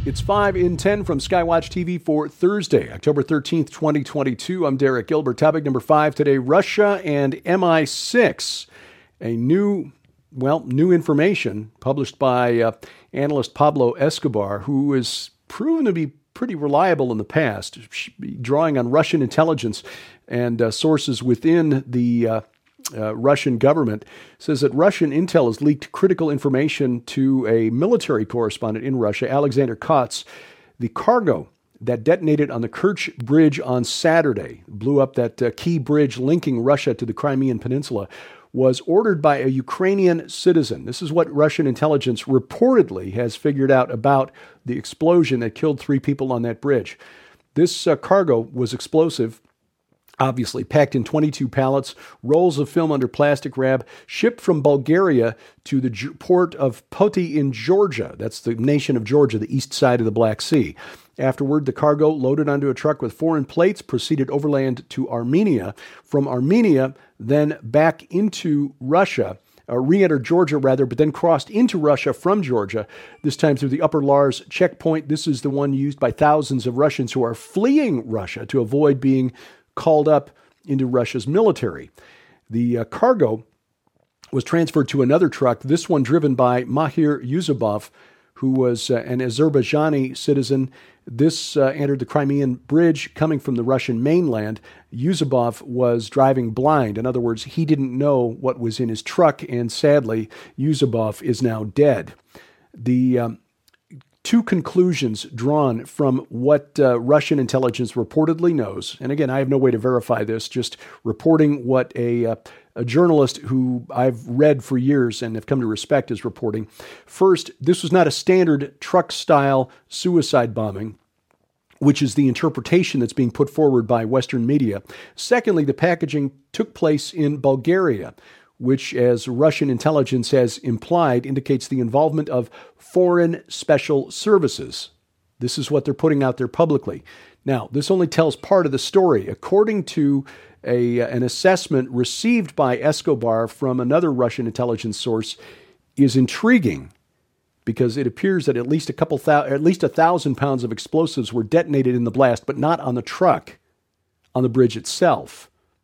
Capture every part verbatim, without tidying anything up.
It's five in ten from Skywatch T V for Thursday, October thirteenth, twenty twenty-two. I'm Derek Gilbert. Topic number five today, Russia and M I six. A new, well, new information published by uh, analyst Pablo Escobar, who is proven to be pretty reliable in the past, drawing on Russian intelligence and uh, sources within the uh, uh, Russian government, says that Russian intel has leaked critical information to a military correspondent in Russia, Alexander Kotz. The cargo that detonated on the Kerch Bridge on Saturday, blew up that uh, key bridge linking Russia to the Crimean Peninsula, was ordered by a Ukrainian citizen. This is what Russian intelligence reportedly has figured out about the explosion that killed three people on that bridge. This uh, cargo was explosive, obviously packed in twenty-two pallets, rolls of film under plastic wrap, shipped from Bulgaria to the G- port of Poti in Georgia. That's the nation of Georgia, the east side of the Black Sea. Afterward, the cargo, loaded onto a truck with foreign plates, proceeded overland to Armenia. From Armenia, then back into Russia, uh, re-entered Georgia rather, but then crossed into Russia from Georgia, this time through the Upper Lars checkpoint. This is the one used by thousands of Russians who are fleeing Russia to avoid being called up into Russia's military. The uh, cargo was transferred to another truck, this one driven by Mahir Yusubov, who was uh, an Azerbaijani citizen. This uh, entered the Crimean Bridge coming from the Russian mainland. Yusubov was driving blind. In other words, he didn't know what was in his truck, and sadly, Yusubov is now dead. The um, two conclusions drawn from what uh, Russian intelligence reportedly knows, and again, I have no way to verify this, just reporting what a, uh, a journalist who I've read for years and have come to respect is reporting. First, this was not a standard truck-style suicide bombing, which is the interpretation that's being put forward by Western media. Secondly, the packaging took place in Bulgaria, which, as Russian intelligence has implied, indicates the involvement of foreign special services. This is what they're putting out there publicly. Now, this only tells part of the story. According to a, an assessment received by Escobar from another Russian intelligence source, is intriguing because it appears that at least a couple thou- at least a thousand pounds of explosives were detonated in the blast, but not on the truck, on the bridge itself.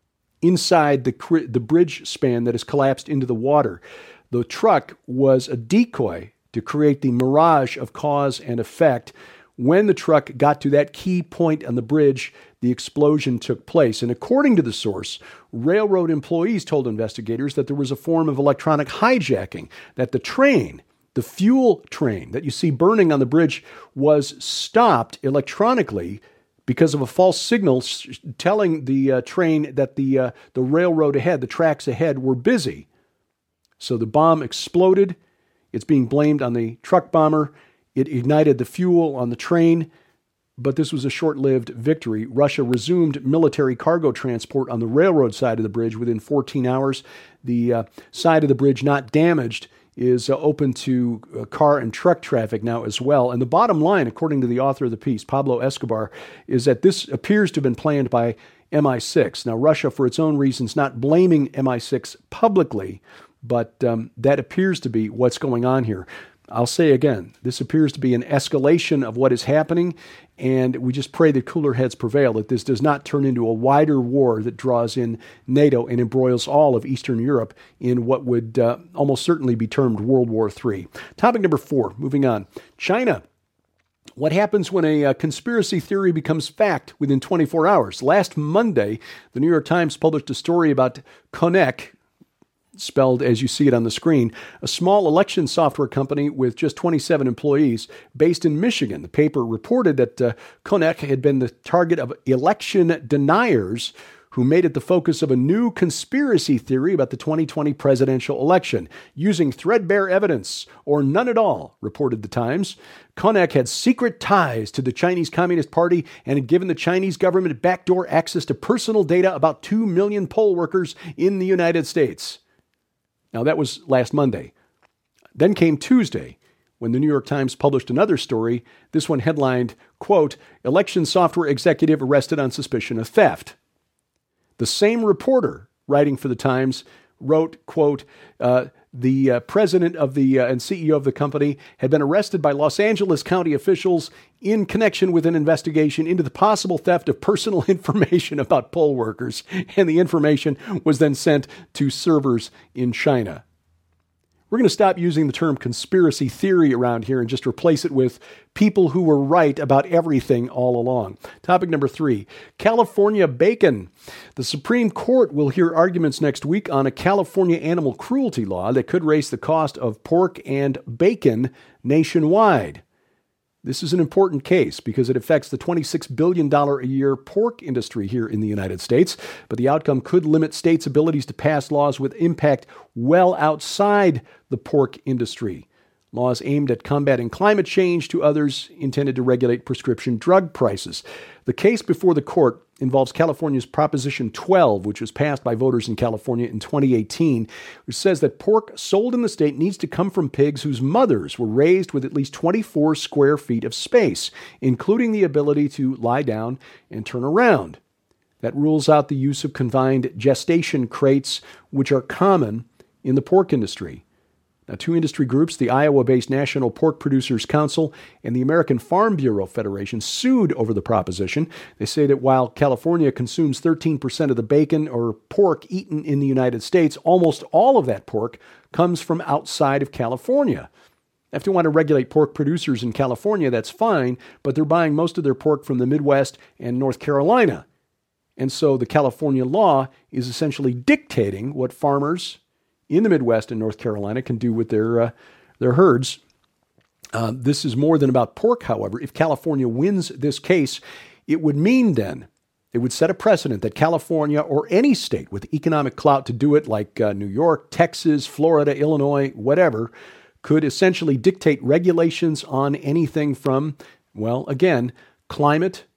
Inside the the bridge span that has collapsed into the water. The truck was a decoy to create the mirage of cause and effect. When the truck got to that key point on the bridge, the explosion took place. And according to the source, railroad employees told investigators that there was a form of electronic hijacking, that the train, the fuel train that you see burning on the bridge, was stopped electronically because of a false signal telling the uh, train that the uh, the railroad ahead, the tracks ahead, were busy. So the bomb exploded. It's being blamed on the truck bomber. It ignited the fuel on the train, but this was a short-lived victory. Russia resumed military cargo transport on the railroad side of the bridge within fourteen hours. The uh, side of the bridge not damaged is uh, open to uh, car and truck traffic now as well. And the bottom line, according to the author of the piece, Pablo Escobar, is that this appears to have been planned by M I six. Now, Russia, for its own reasons, not blaming M I six publicly, but um, that appears to be what's going on here. I'll say again, this appears to be an escalation of what is happening, and we just pray that cooler heads prevail, that this does not turn into a wider war that draws in NATO and embroils all of Eastern Europe in what would uh, almost certainly be termed World War Three. Topic number four, moving on. China. What happens when a uh, conspiracy theory becomes fact within twenty-four hours? Last Monday, the New York Times published a story about Connect, spelled as you see it on the screen, a small election software company with just twenty-seven employees based in Michigan. The paper reported that uh, Connect had been the target of election deniers who made it the focus of a new conspiracy theory about the twenty twenty presidential election, using threadbare evidence, or none at all, reported the Times. Connect had secret ties to the Chinese Communist Party and had given the Chinese government backdoor access to personal data about two million poll workers in the United States. Now, that was last Monday. Then came Tuesday, when the New York Times published another story, this one headlined, quote, "Election software executive arrested on suspicion of theft." The same reporter, writing for the Times, wrote, quote, uh, the uh, president of the uh, and C E O of the company had been arrested by Los Angeles County officials in connection with an investigation into the possible theft of personal information about poll workers. And the information was then sent to servers in China. We're going to stop using the term conspiracy theory around here and just replace it with people who were right about everything all along. Topic number three, California bacon. The Supreme Court will hear arguments next week on a California animal cruelty law that could raise the cost of pork and bacon nationwide. This is an important case because it affects the twenty-six billion dollars a year pork industry here in the United States, but the outcome could limit states' abilities to pass laws with impact well outside the pork industry. Laws aimed at combating climate change to others intended to regulate prescription drug prices. The case before the court involves California's Proposition twelve, which was passed by voters in California in twenty eighteen, which says that pork sold in the state needs to come from pigs whose mothers were raised with at least twenty-four square feet of space, including the ability to lie down and turn around. That rules out the use of confined gestation crates, which are common in the pork industry. Now, two industry groups, the Iowa-based National Pork Producers Council and the American Farm Bureau Federation, sued over the proposition. They say that while California consumes thirteen percent of the bacon or pork eaten in the United States, almost all of that pork comes from outside of California. If they want to regulate pork producers in California, that's fine, but they're buying most of their pork from the Midwest and North Carolina. And so the California law is essentially dictating what farmers in the Midwest and North Carolina can do with their uh, their herds. Uh, this is more than about pork, however. If California wins this case, it would mean then, it would set a precedent that California or any state with economic clout to do it, like uh, New York, Texas, Florida, Illinois, whatever, could essentially dictate regulations on anything from, well, again, climate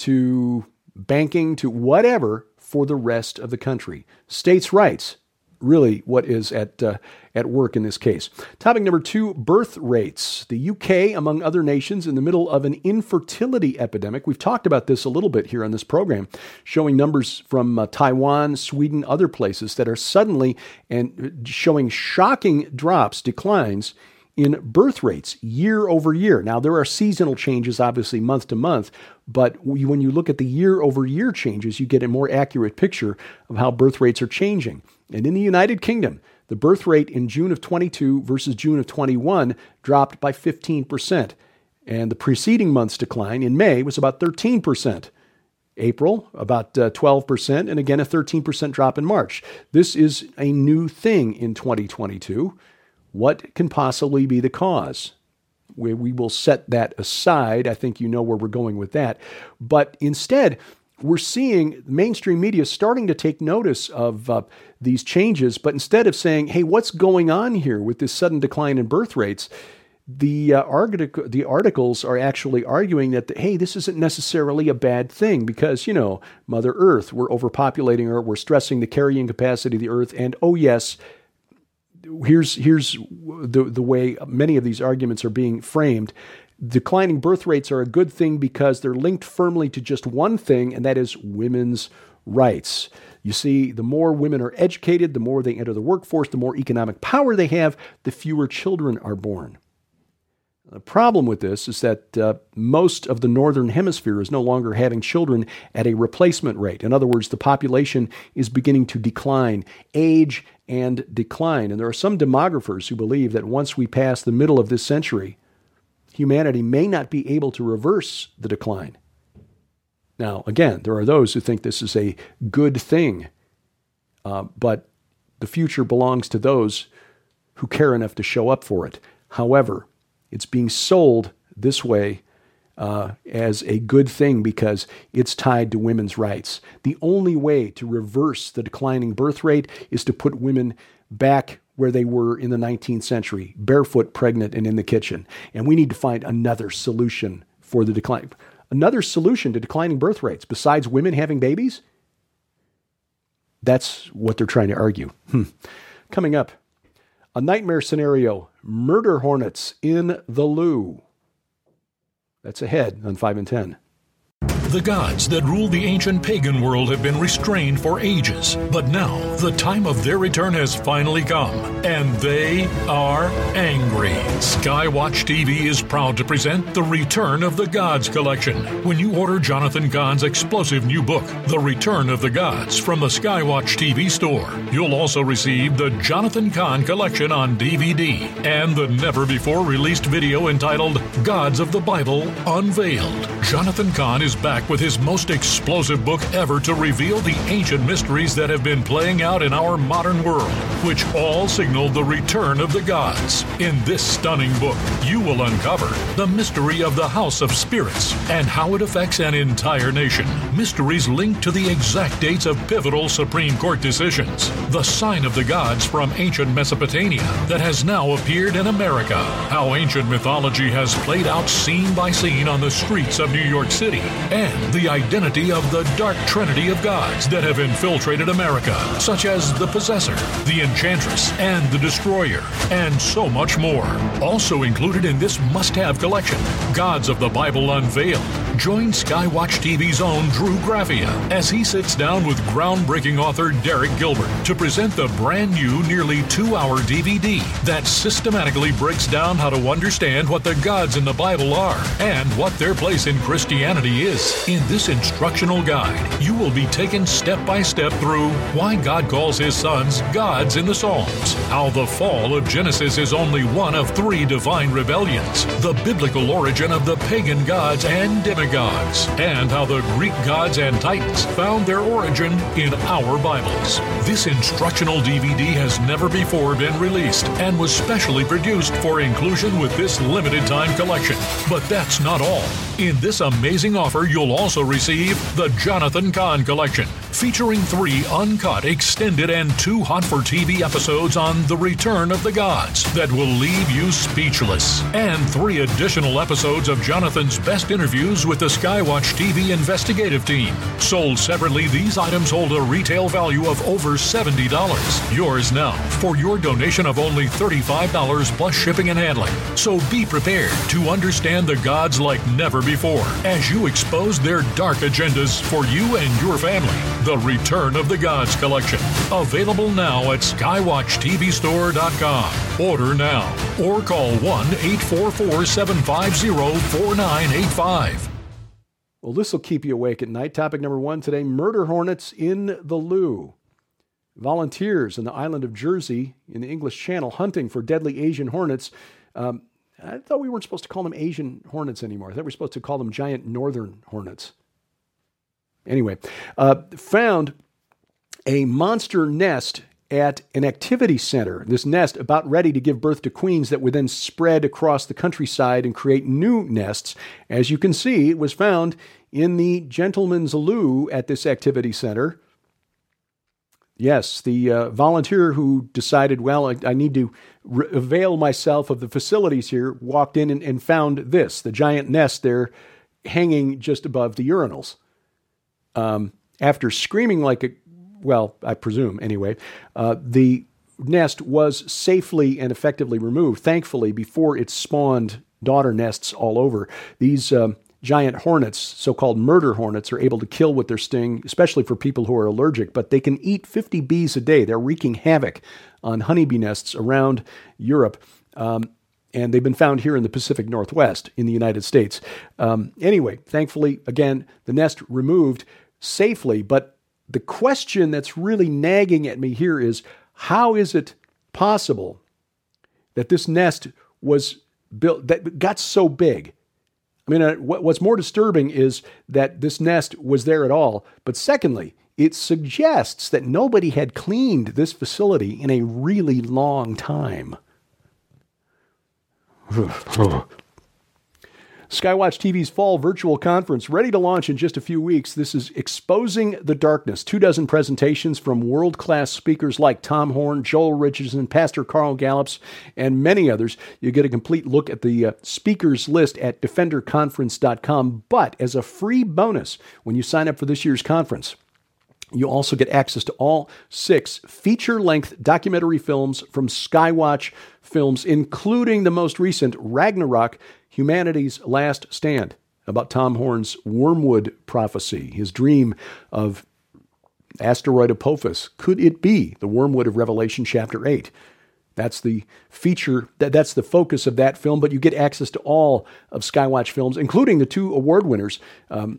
to banking to whatever for the rest of the country. States' rights. Really what is at uh, at work in this case. Topic number two, birth rates. The U K, among other nations, in the middle of an infertility epidemic. We've talked about this a little bit here on this program, showing numbers from uh, Taiwan, Sweden, other places that are suddenly and showing shocking drops, declines in birth rates year over year. Now, there are seasonal changes, obviously, month to month, but when you look at the year over year changes, you get a more accurate picture of how birth rates are changing. And in the United Kingdom, the birth rate in June of twenty-two versus June of twenty-one dropped by fifteen percent. And the preceding month's decline in May was about thirteen percent. April, about uh, twelve percent, and again, a thirteen percent drop in March. This is a new thing in twenty twenty-two. What can possibly be the cause? We, we will set that aside. I think you know where we're going with that. But instead, we're seeing mainstream media starting to take notice of uh, these changes, but instead of saying, hey, what's going on here with this sudden decline in birth rates, the uh, artic- the articles are actually arguing that, hey, this isn't necessarily a bad thing because, you know, Mother Earth, we're overpopulating her, we're stressing the carrying capacity of the Earth, and oh yes, here's here's the, the way many of these arguments are being framed. Declining birth rates are a good thing because they're linked firmly to just one thing, and that is women's rights. You see, the more women are educated, the more they enter the workforce, the more economic power they have, the fewer children are born. The problem with this is that uh, most of the northern hemisphere is no longer having children at a replacement rate. In other words, the population is beginning to decline, age and decline. And there are some demographers who believe that once we pass the middle of this century, humanity may not be able to reverse the decline. Now, again, there are those who think this is a good thing, uh, but the future belongs to those who care enough to show up for it. However, it's being sold this way uh, as a good thing because it's tied to women's rights. The only way to reverse the declining birth rate is to put women back where they were in the nineteenth century, barefoot, pregnant, and in the kitchen. And we need to find another solution for the decline. Another solution to declining birth rates besides women having babies? That's what they're trying to argue. Hmm. Coming up, a nightmare scenario, murder hornets in the loo. That's ahead on five and ten. The gods that ruled the ancient pagan world have been restrained for ages, but now the time of their return has finally come, and they are angry. Skywatch T V is proud to present The Return of the Gods collection. When you order Jonathan Cahn's explosive new book, The Return of the Gods, from the Skywatch T V store, you'll also receive the Jonathan Cahn collection on D V D and the never-before-released video entitled Gods of the Bible Unveiled. Jonathan Cahn is back with his most explosive book ever to reveal the ancient mysteries that have been playing out in our modern world, which all signal the return of the gods. In this stunning book, you will uncover the mystery of the House of Spirits and how it affects an entire nation. Mysteries linked to the exact dates of pivotal Supreme Court decisions. The sign of the gods from ancient Mesopotamia that has now appeared in America. How ancient mythology has played out scene by scene on the streets of New York City. And the identity of the dark trinity of gods that have infiltrated America, such as the Possessor, the Enchantress, and the Destroyer, and so much more. Also included in this must-have collection, Gods of the Bible Unveiled. Join Skywatch T V's own Drew Graffia as he sits down with groundbreaking author Derek Gilbert to present the brand new, nearly two-hour D V D that systematically breaks down how to understand what the gods in the Bible are and what their place in Christianity is. In this instructional guide, you will be taken step by step through why God calls his sons gods in the Psalms, how the fall of Genesis is only one of three divine rebellions, the biblical origin of the pagan gods and demigods, and how the Greek gods and titans found their origin in our Bibles. This instructional D V D has never before been released and was specially produced for inclusion with this limited time collection. But that's not all. In this amazing offer, you'll also receive the Jonathan Cahn collection, featuring three uncut, extended, and two hot-for-T V episodes on the return of the gods that will leave you speechless, and three additional episodes of Jonathan's best interviews with the Skywatch T V investigative team. Sold separately, these items hold a retail value of over seventy dollars. Yours now for your donation of only thirty-five dollars plus shipping and handling. So be prepared to understand the gods like never before as you expose their dark agendas for you and your family. The Return of the Gods collection. Available now at skywatch t v store dot com. Order now or call one eight four four, seven five zero, four nine eight five. Well, this will keep you awake at night. Topic number one today, murder hornets in the Lou. Volunteers in the island of Jersey in the English Channel hunting for deadly Asian hornets. Um, I thought we weren't supposed to call them Asian hornets anymore. I thought we were supposed to call them giant northern hornets. Anyway, uh, found a monster nest at an activity center. This nest about ready to give birth to queens that would then spread across the countryside and create new nests. As you can see, it was found in the Gentleman's Loo at this activity center. Yes, the uh, volunteer who decided, well, I, I need to re- avail myself of the facilities here, walked in and, and found this, the giant nest there hanging just above the urinals. Um, after screaming like a, well, I presume anyway, uh, the nest was safely and effectively removed, thankfully, before it spawned daughter nests all over. These um, giant hornets, so-called murder hornets, are able to kill with their sting, especially for people who are allergic, but they can eat fifty bees a day. They're wreaking havoc on honeybee nests around Europe. Um, And they've been found here in the Pacific Northwest in the United States. Um, anyway, thankfully, again, the nest removed safely. But the question that's really nagging at me here is, how is it possible that this nest was built, that got so big? I mean, uh, what, what's more disturbing is that this nest was there at all. But secondly, it suggests that nobody had cleaned this facility in a really long time. Skywatch T V's fall virtual conference ready to launch in just a few weeks. This is Exposing the Darkness. Two dozen presentations from world-class speakers like Tom Horn, Joel Richardson, Pastor Carl Gallups, and many others. You get a complete look at the uh, speakers list at defender conference dot com. But as a free bonus, when you sign up for this year's conference, you also get access to all six feature-length documentary films from Skywatch Films, including the most recent Ragnarok, Humanity's Last Stand. about Tom Horn's Wormwood prophecy, his dream of asteroid Apophis. Could it be the wormwood of Revelation chapter eight? That's the feature, that, that's the focus of that film, but you get access to all of Skywatch films, including the two award winners, um,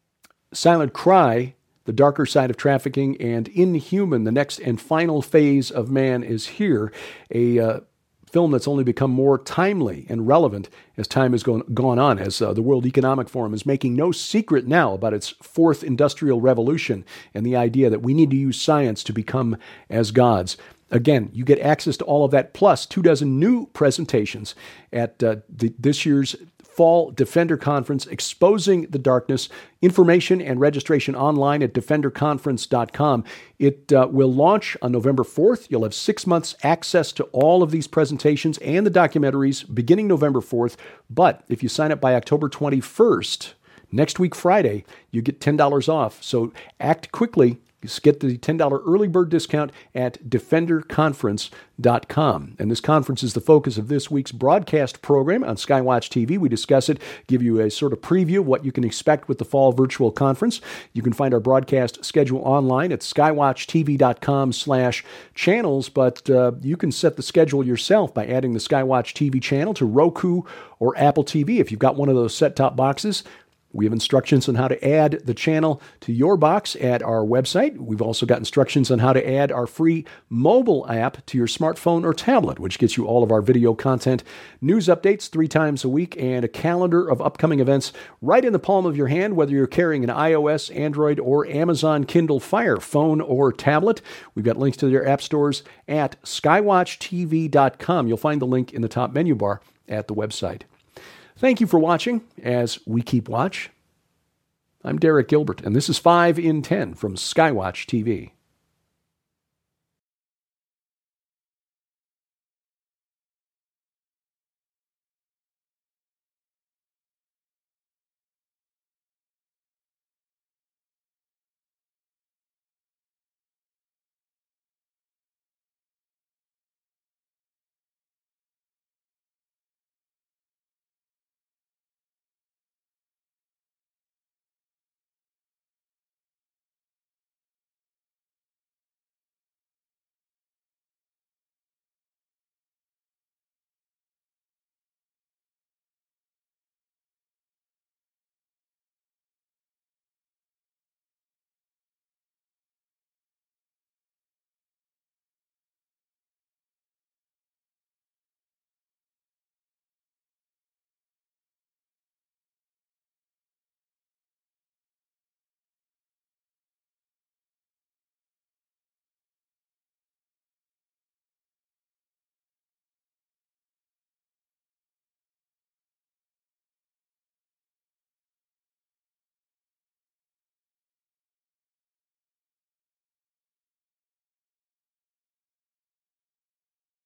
Silent Cry, The Darker Side of Trafficking, and Inhuman, The Next and Final Phase of Man is Here, a uh, film that's only become more timely and relevant as time has gone, gone on, as uh, the World Economic Forum is making no secret now about its fourth industrial revolution and the idea that we need to use science to become as gods. Again, you get access to all of that, plus two dozen new presentations at uh, the, this year's Fall Defender Conference, Exposing the Darkness. Information and registration online at defender conference dot com. It uh, will launch on November fourth. You'll have six months access to all of these presentations and the documentaries beginning November fourth. But if you sign up by October twenty-first, next week Friday, you get ten dollars off. So act quickly. Get the ten dollars early bird discount at defender conference dot com. And this conference is the focus of this week's broadcast program on Skywatch T V. We discuss it, give you a sort of preview of what you can expect with the fall virtual conference. You can find our broadcast schedule online at skywatch t v dot com slash channels, but uh, you can set the schedule yourself by adding the Skywatch T V channel to Roku or Apple T V. If you've got one of those set-top boxes, we have instructions on how to add the channel to your box at our website. We've also got instructions on how to add our free mobile app to your smartphone or tablet, which gets you all of our video content, news updates three times a week, and a calendar of upcoming events right in the palm of your hand, whether you're carrying an iOS, Android, or Amazon Kindle Fire phone or tablet. We've got links to their app stores at skywatch t v dot com. You'll find the link in the top menu bar at the website. Thank you for watching as we keep watch. I'm Derek Gilbert, and this is five in ten from Skywatch T V.